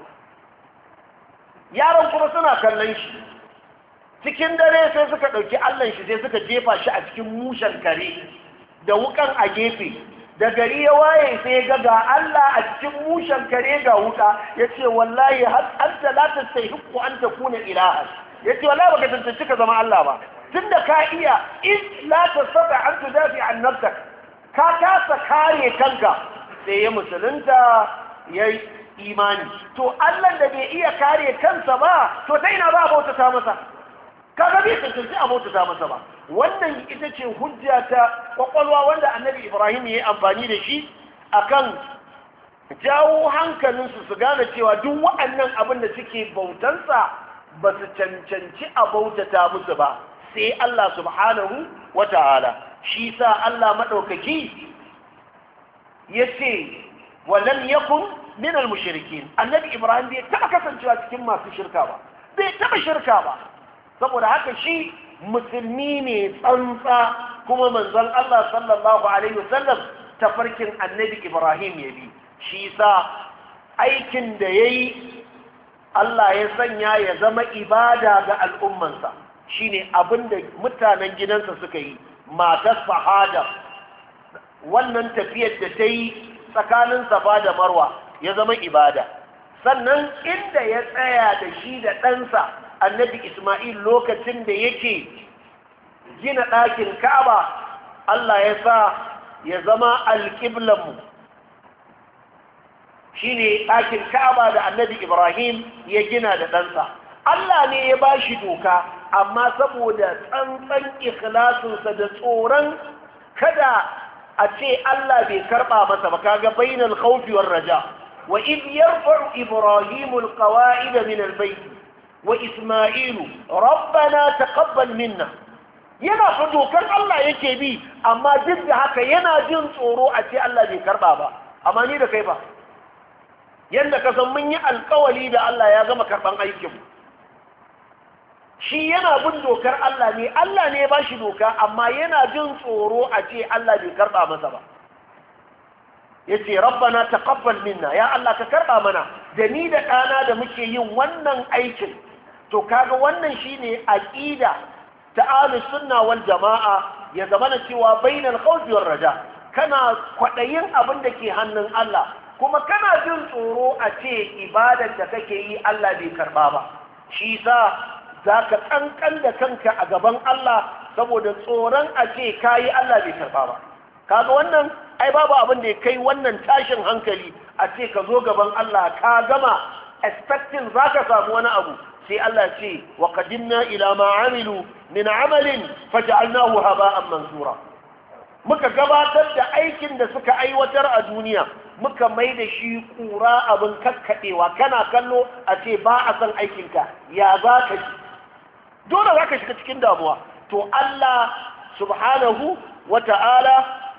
yaron kuma suna kallon shi. cikin dare sai suka ɗauki allon shi sai suka jefa shi a cikin mushen kare da wukan a gefe. da gari ya waye sai ga ga Allah a cikin mushen kare ga wuka. ya ce wallahi har an talata sai hukku an ta kuna ilaha. ya ce wallahi baka tantance ka zama Allah ba, tunda ka iya in la tasaba an tudafi an nafsak, ka kasa kare kanka. sai ya musulunta ya yi imani. to Allah da bai iya kare kansa ba, to ta ina ba bautata masa? kaga bai tantance a bautata masa ba. wannan ita ce hujja ta kwakwalwa wanda annabi Ibrahim ya yi amfani da shi akan jawo hankalinsu su gane cewa duk waɗannan abin da suke bautansa ba su cancanci a bautata musu ba sai Allah subhanahu wa ta'ala. shi sa Allah maɗaukaki ya ce walam yakun min al-mushrikin. annabi Ibrahim bai taɓa kasancewa cikin masu shirka ba, bai taɓa shirka ba. saboda haka shi musulmi ne tsantsa kuma manzon Allah sallallahu alaihi wasallam tafarkin annabi Ibrahim ya bi shi sa aikin da yayi Allah ya sanya ya zama ibada ga al'ummansa shine abinda mutanen gidansa suka yi matar Sahada wannan tafiyar da ta yi tsakanin Safa da Marwa ya zama ibada sannan inda ya tsaya da shi da ɗansa annabi Ismail lokacin da yake gina ɗakin Ka'aba Allah ya sa ya zama alƙiblanmu shi ne ɗakin Ka'aba da annabi Ibrahim ya gina da ɗansa Allah ne ya ba shi doka amma saboda tsantsan ikhlasinsa da tsoron kada a ce Allah bai karɓa masa ba kaga bainal khawfi war raja wa id yarfa'u ibrahimu alqawa'ida min albayt wa isma'ilu rabbana taqabbal minna yana fa dokar Allah yake bi amma duk da haka yana jin tsoro a ce Allah bai karɓa ba amma ni da kai ba yanda ka san mun yi alƙawari da Allah ya gama karɓan aikinmu shi yana bin dokar Allah ne Allah ne ba shi doka amma yana jin tsoro a ce Allah bai karba masa ba yace rabbana taqabbal minna ya Allah ka karba mana da ni da ɗana da muke yin wannan aikin to kaga wannan shine aqida ta ahlus sunna wal jamaa ya zamana cewa bainal khawfi war raja kana kwadayin abin da ke hannun Allah kuma kana jin tsoro a ce ibadar da kake yi Allah bai karba ba shi sa za ka ƙanƙan da kanka a gaban Allah saboda tsoron a ce kayi Allah bai karɓa ba kaga wannan ai babu abin da ya kai wannan tashin hankali a ce ka zo gaban Allah ka gama expecting za ka samu wani abu sai Allah ce wa qadimna ila ma amilu min amalin faj'alnahu haba'an mansura muka gabatar da aikin da suka aiwatar a duniya muka mai da shi kura abin kakkaɗewa kana kallo a ce ba a san aikinka ya za ka ji dole za ka shiga cikin damuwa to Allah subhanahu wa ta'ala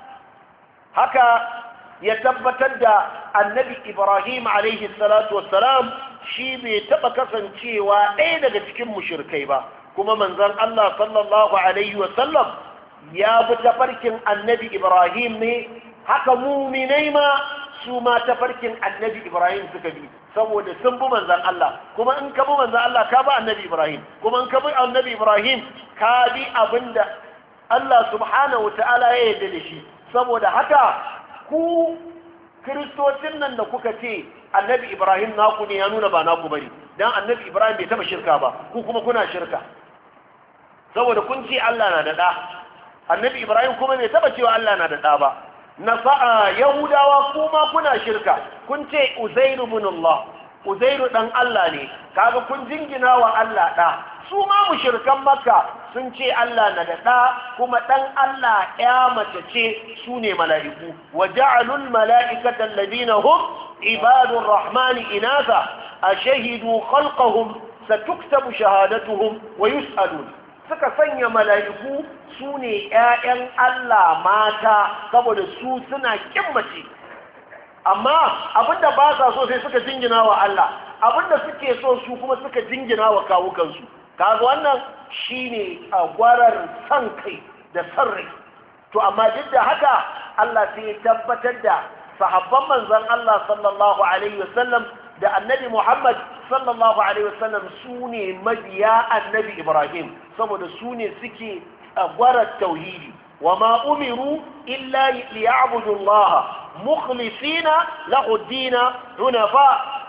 haka ya tabbatar da annabi Ibrahim alaihi salatu wassalam shi bai taɓa kasancewa ɗaya daga cikin mushrikai ba kuma manzon Allah sallallahu alaihi wasallam ya bi tafarkin annabi Ibrahim ne haka muminai ma su ma tafarkin annabi Ibrahim suka bi saboda sun bi manzan Allah kuma in ka bi manzan Allah ka bi annabi Ibrahim kuma in ka bi annabi Ibrahim ka bi abinda Allah subhanahu ta'ala ya yarda da shi saboda haka ku kiristocin nan da kuka ce annabi Ibrahim naku ne ya nuna ba naku bane dan annabi Ibrahim bai taba shirka ba ku kuma kuna shirka saboda kun ce Allah na da da annabi Ibrahim kuma bai taba cewa Allah na da da ba nasa'a yahudawa kuma kuna shirka kun ce uzairu ibn Allah uzairu dan Allah ne kaga kun jingina wa Allah da su ma mushrikan makka sun ce Allah na da da kuma dan Allah ya mace ce su ne mala'iku wa ja'alul mala'ikata alladhina hum ibadur rahmani inatha ashahidu khalqahum satuktabu shahadatuhum wa yus'alun suka sanya mala'iku su ne ‘ya'yan Allah mata saboda su suna mace. amma abinda ba sa so sai suka jingina wa Allah abinda suke so su kuma suka jingina wa kawukansu kaga wannan shine a gwarar san kai da san rai to amma duk da haka Allah sai ya tabbatar da sahabban manzon Allah sallallahu alaihi wasallam da annabi Muhammad sallallahu alaihi wasallam su ne mabiya annabi Ibrahim saboda su ne suke gwarar tauhidi wa ma umiru illa liya'budu Allah mukhlisina lahu ad-din hunafa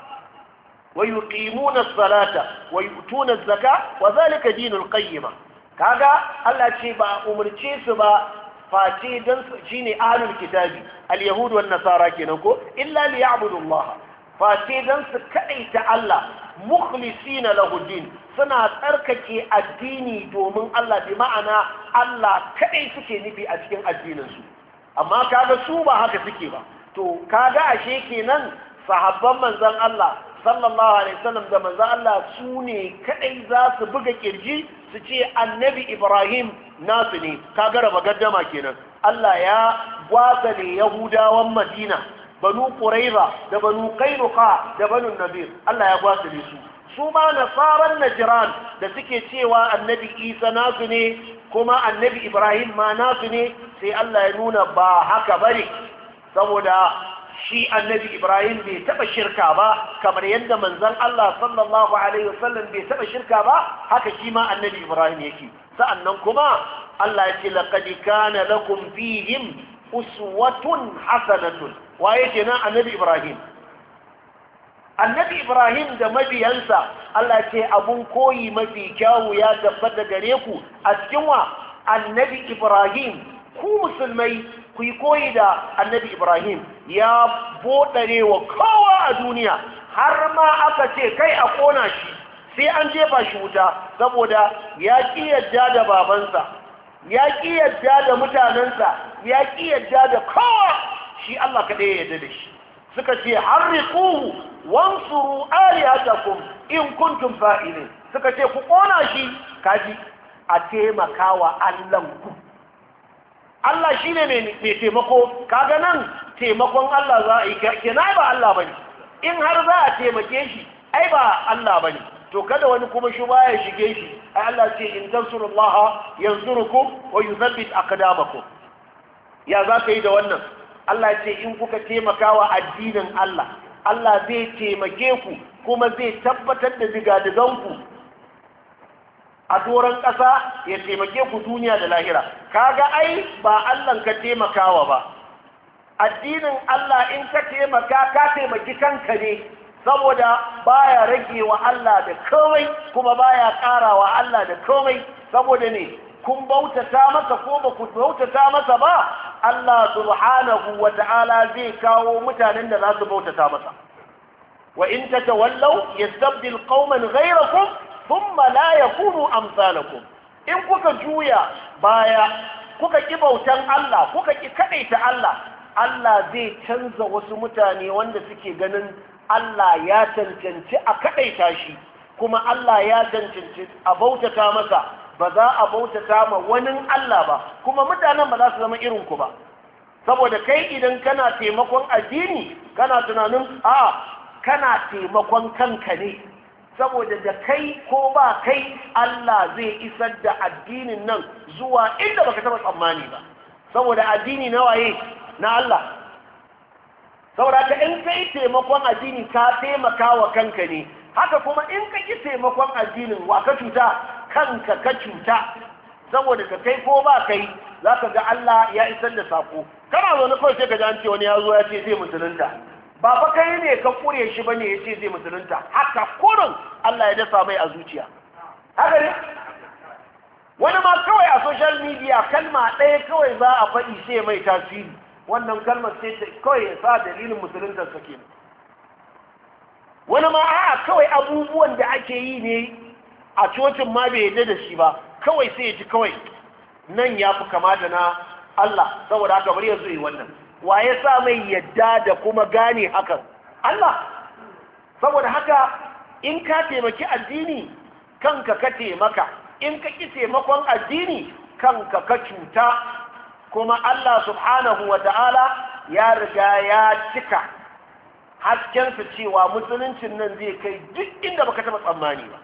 wa yuqimuna as-salata wa yu'tuna az-zakata wa dhalika dinul qayyima kaga Allah ce ba umurce su ba face dan shine ahlul kitabi al-yahud wan nasara kenan ko illa liya'budu Allah face dan su kaɗaita Allah mukhlisina lahu din suna tsarkake addini domin Allah bi ma'ana Allah kaɗai suke nufi a cikin addinin su amma kaga su ba haka suke ba to kaga ashe kenan sahabban manzon Allah sallallahu alaihi wasallam da manzon Allah su ne kaɗai za su buga kirji su ce annabi Ibrahim nasu ne kaga raba gaddama kenan Allah ya gwasa ne Yahudawan Madina banu Quraiza da banu Qainuqa da banu Nadir Allah ya gwasile su su ma nasaran Najran da suke cewa annabi Isa nasu ne kuma annabi Ibrahim ma nasu ne, sai Allah ya nuna ba haka bane, saboda shi annabi Ibrahim bai taba shirka ba kamar yadda manzon Allah sallallahu alaihi wasallam bai taba shirka ba, haka shi ma annabi Ibrahim yake. sa'annan kuma Allah ya ce laqad kana lakum fihim uswatun hasanatun. waye kenan annabi Ibrahim? annabi Ibrahim da mabiyansa Allah ce abun koyi mafi kyawu ya tabbata gare ku a cikin wa annabi Ibrahim. ku musulmai ku yi koyi da annabi Ibrahim, ya bodare wa kowa a duniya, har ma aka ce kai a kona shi sai an jefa shi wuta, saboda ya ƙi yadda da babansa, ya ƙi yadda da mutanensa, ya ƙi yadda da kowa, shi Allah kaɗai ya yadda da shi. suka ce harriquhu wansuru alihatakum in kuntum fa'ilin. suka ce ku kona shi, kaji a taimakawa Allahnku. Allah shine mai taimako, kaga nan taimakon Allah za a yi, kenan ba Allah bane. in har za a taimake shi ai ba Allah bane, to kada wani kuma shi ba ya shige shi. ai Allah ce in tansurullaha yansurukum wa yuthabbit aqdamakum. ya za ka yi da wannan? Allah ce in kuka taimaka wa addinin Allah, Allah zai taimake ku kuma zai tabbatar da digadiganku a doron ƙasa, ya taimake ku duniya da lahira. kaga ai ba Allah ka taimakawa ba, addinin Allah in ka taimaka ka taimaki kanka ne, saboda baya rage wa Allah da komai kuma baya ƙara wa Allah da komai. saboda ne kun bautata masa ko ba ku bautata masa ba, Allah subhanahu wa ta'ala zai kawo mutanen da za su bautata masa. wa in tatawallaw yastabdil qauman ghayrakum thumma la yakunu amsalakum. in kuka juya baya kuka ki bautan Allah, kuka ki kadaita Allah, Allah zai canza wasu mutane wanda suke ganin Allah ya cancanci a kadaita shi, kuma Allah ya cancanci a bautata masa, ba za a bautata ma wani Allah ba, kuma mutanen ba za su zama irin ku ba. saboda kai idan kana taimakon addini kana tunanin a kana taimakon kanka ne, saboda da kai ko ba kai Allah zai isar da addinin nan zuwa inda baka taba tsammani ba, saboda addini na waye? na Allah. saboda ka in kai taimakon addini ka taimaka wa kanka ne, haka kuma in ka ki taimakon addinin wa ka cuta? kanka ka cuta, saboda ka kai ko ba kai za ka ga Allah ya isar da sako. kana zo na kawai sai ka ji an ce wani ya zo ya ce zai musulunta, ba fa kai ne ka kure shi bane ya ce zai musulunta, haka kurin Allah ya dasa mai a zuciya. haka ne wani ma kawai a social media kalma ɗaya kawai za a faɗi sai mai tasiri, wannan kalmar sai ta kawai ya sa dalilin musuluntar sa kenan. wani ma a'a kawai abubuwan da ake yi ne a cocin ma bai yarda da shi ba, kawai sai ya ji kawai nan ya fi kama da na Allah, saboda haka bari ya zo yi wannan. wa ya sa mai yadda da kuma gane hakan? Allah. saboda haka in ka taimaki addini kanka ka taimaka, in ka ki taimakon addini kanka ka cuta, kuma Allah subhanahu wa ta'ala ya riga ya cika haskensa cewa musuluncin nan zai kai duk inda baka taɓa tsammani ba.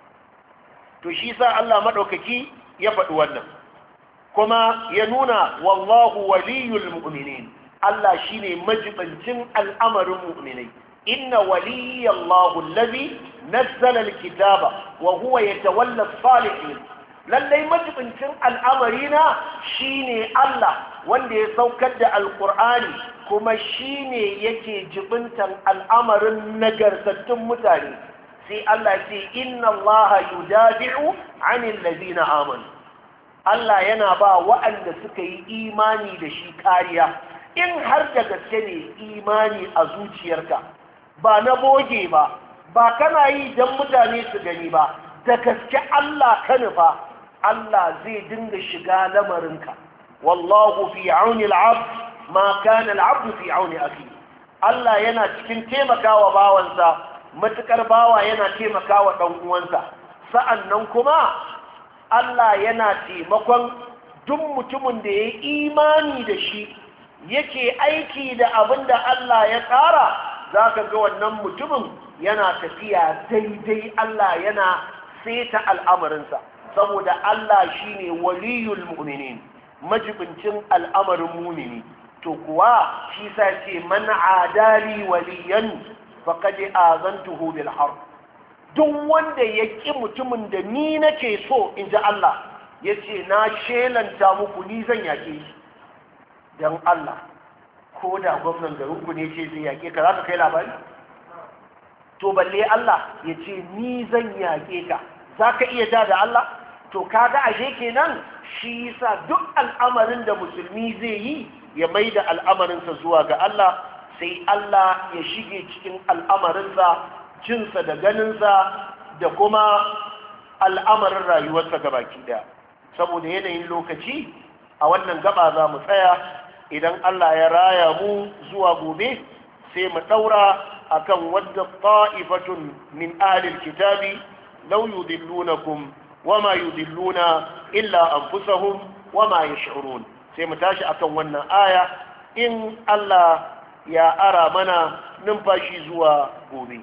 to shi sa Allah maɗaukaki ya faɗi wannan, kuma ya nuna wallahu waliyul mu'minin. Allah shine majibancin al'amarin mu'minai. inna waliyallahu allazi nazzala alkitaba wa huwa yatawalla as-salihin. lallai majibancin al'amarina shine Allah wanda ya saukar da alqur'ani, kuma shine yake jibintan al'amarin nagartattun mutane. sai Allah ce inna Allah yudabi'u 'anil ladina amanu. Allah yana ba waɗanda suka yi imani da shi kariya. in har da gaske ne imani a zuciyarka, ba na boge ba, ba kana yi don mutane su gani ba, da gaske Allah ka nufa, Allah zai dinga shiga lamarinka. wallahu fi auni al'abd ma kana al'abd fi auni akhi. Allah yana cikin taimakawa bawansa matukar bawa yana taimakawa dan uwansa. sa'annan kuma Allah yana taimakon duk mutumin da ya imani da shi, yake aiki da abin da Allah ya tsara, za ka ga wannan mutumin yana tafiya daidai, Allah yana seta al'amarinsa. saboda Allah shine waliyul mu'minin majibincin al'amarin mumini. To kuwa shi sa ce man adali waliyan faqad azantuhu bil harb. Duk wanda ya ƙi mutumin da ni nake so in ji Allah ya ce na shelanta muku ni zan yaƙe shi. Don Allah ko da gwamnan garinku ne ce zai yaƙe ka za ka kai labari? To balle Allah ya ce ni zan yaƙe ka, za ka iya da da Allah? To kaga ashe kenan shi yasa duk al'amarin da musulmi zai yi ya mai da al'amarinsa zuwa ga Allah, sai Allah ya shige cikin al'amarinsa, jinsa da ganinsa da kuma al'amarin rayuwarsa gabaki daya. Saboda yanayin lokaci a wannan gaba za mu tsaya, idan Allah ya raya mu zuwa gobe sai mu daura akan wadda ta'ifatun min ahlil kitabi law yudillunakum wama yudilluna illa anfusahum wama yash'urun. Sai mu tashi akan wannan aya in Allah ya ara mana numfashi zuwa gobe.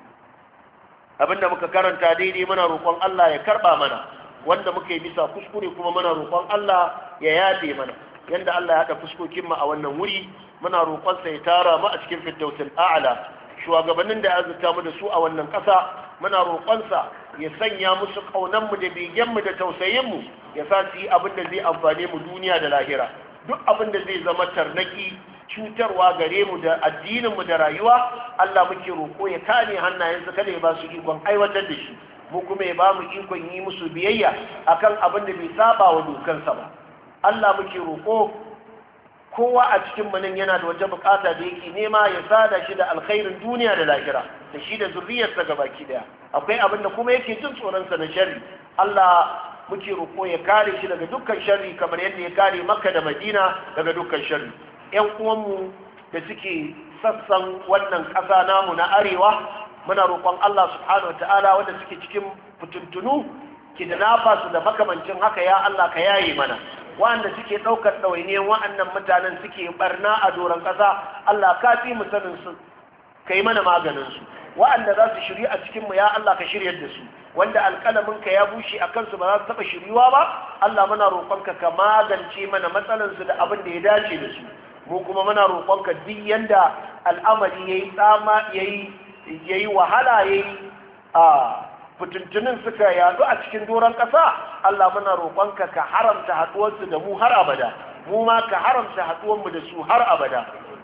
Abinda muka karanta daidai muna roƙon Allah ya karɓa mana, wanda muka yi bisa kuskure kuma muna roƙon Allah ya yafe mana. Yanda Allah ya haɗa fuskokin mu a wannan wuri muna roƙon sa ya tara mu a cikin firdausul a'la. Shugabannin da azurta mu da su a wannan ƙasa muna roƙon sa ya sanya musu ƙaunan mu da begen mu da tausayin mu, ya sa su yi abin da zai amfane mu duniya da lahira. Duk abin da zai zama tarnaki cutarwa gare mu da addininmu da rayuwa, Allah muke roƙo ya kame hannayensu kada ya ba su ikon aiwatar da shi, mu kuma ya ba mu ikon yi musu biyayya akan abin da bai saba wa dokansa ba. Allah muke roƙo kowa a cikin nan yana da wata bukata da yake nema ya sada shi da alkhairin duniya da lahira da shi da zurriyarsa gabaki daya. Akwai abin da kuma yake jin tsoronsa na sharri, Allah muke roƙo ya kare shi daga dukkan sharri kamar yadda ya kare Makka da Madina daga dukkan sharri. ‘Yan uwanmu da suke sassan wannan ƙasa namu na arewa muna roƙon Allah subhanahu wa ta'ala wanda suke cikin fitintunu ki da nafa su da makamancin haka ya Allah ka yaye mana, wanda suke ɗaukar ɗawainiyar wa'annan mutanen suke barna a doron ƙasa Allah ka fi mu sanin su ka yi mana maganin su, wa'anda za su shiri a cikinmu ya Allah ka shiryar da su, wanda alƙalaminka ya bushe a kansu ba za su taɓa shiryuwa ba Allah muna roƙonka ka magance mana matsalansu da abin da ya dace da su. Mu kuma muna roƙonka duk yanda al'amari yayi tsama yayi yayi wahala yayi a fitintunin suka yadu a cikin doron ƙasa Allah muna roƙonka ka haramta haɗuwarsu da mu har abada, mu ma ka haramta haɗuwarmu da su har abada.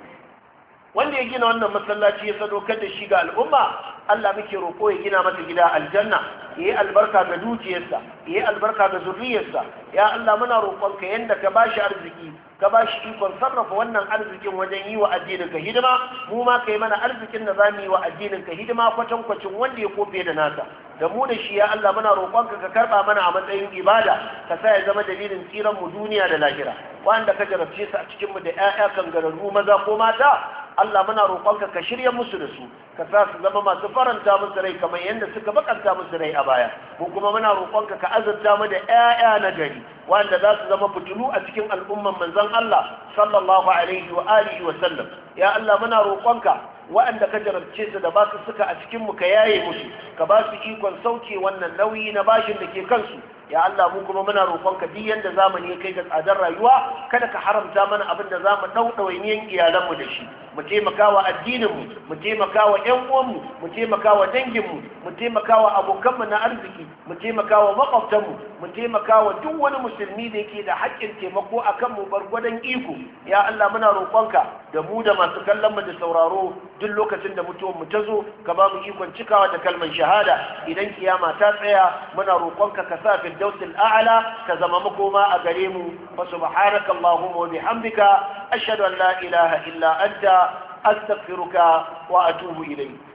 Wanda ya gina wannan masallaci ya sadaukar da shi ga al'umma Allah muke roƙo ya gina masa gida aljanna, yayi albarka ga dukiyarsa, yayi albarka ga zuriyarsa. Ya Allah muna roƙonka yanda ka bashi arziki ka bashi ikon sarrafa wannan arzikin wajen yi wa addinin ka hidima, mu ma kai mana arzikin da zamu yi wa addinin ka hidima kwatankwacin wanda ya kofe da nasa. Da mu da shi ya Allah muna roƙonka ka karɓa mana a matsayin ibada, ka sa ya zama dalilin tsiran mu duniya da lahira. Wanda ka jarabce su a cikin mu da ƴaƴa kangararru maza ko mata Allah muna roƙonka ka shirya musu da su, ka sa su zama masu faranta musu rai kamar yadda suka bakanta musu rai a baya. Mu kuma muna roƙonka ka azurta mu da ƴaƴa na gari wanda za su zama fitilu a cikin al'umman manzon Allah sallallahu alaihi wa alihi wa sallam. Ya Allah muna roƙonka waɗanda ka jarabce su da basu suka a cikin mu ka yaye musu, ka ba su ikon sauke wannan nauyi na bashin da ke kansu. Ya Allah mu kuma muna roƙonka duk yanda zamani ya kai ga tsadar rayuwa kada ka haramta mana abin da zamu dau dawainiyan iyalanmu da shi, mu taimaka wa addininmu, mu taimaka wa ƴan uwanmu, mu taimaka wa danginmu, mu taimaka wa abokanmu na arziki, mu taimaka wa makwabtanmu, mu taimaka wa duk wani musulmi da yake da haƙƙin taimako akan mu gwargwadon iko. Ya Allah muna roƙonka da mu da masu kallon mu da sauraro duk lokacin da mutuwar mu ta zo ka ba mu ikon cikawa da kalmar shahada. Idan kiyama ta tsaya muna roƙonka ka sa firdausil a'la ka zama makoma a gare mu. Wa subhanaka allahumma wa bihamdika ashhadu an la ilaha illa anta astaghfiruka wa atubu ilayk.